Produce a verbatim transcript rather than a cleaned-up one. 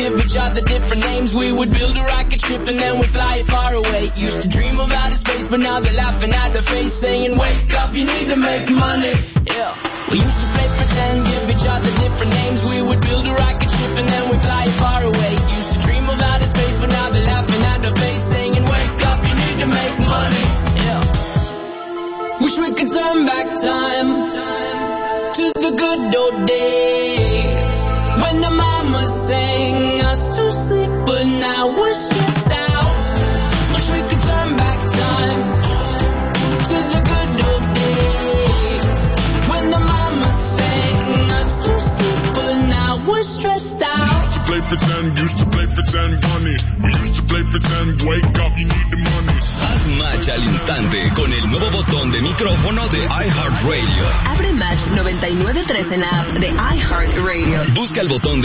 give each other different names. We would build a rocket ship and then we'd fly far away. Used to dream of outer space, but now they're laughing at the face, saying, wake up, you need to make money. Yeah. We used to play pretend, give each other different names. We would build a rocket ship and then we'd fly far away. Used to dream of outer space, but now they're laughing at the face, saying, wake up, you need to make money. Yeah. Wish we could turn back time to the good old days when the mama sang us to sleep, but now we're stressed out. Wish we could turn back time to the good old days when the mama sang us to sleep, but now we're stressed out. We used to play pretend, used to play pretend, funny. We used to play pretend, wake up, you need the money. Haz match al instante con el nuevo botón de micrófono de iHeartRadio. Abre Match noventa y nueve punto tres en la app de iHeartRadio. Busca el botón de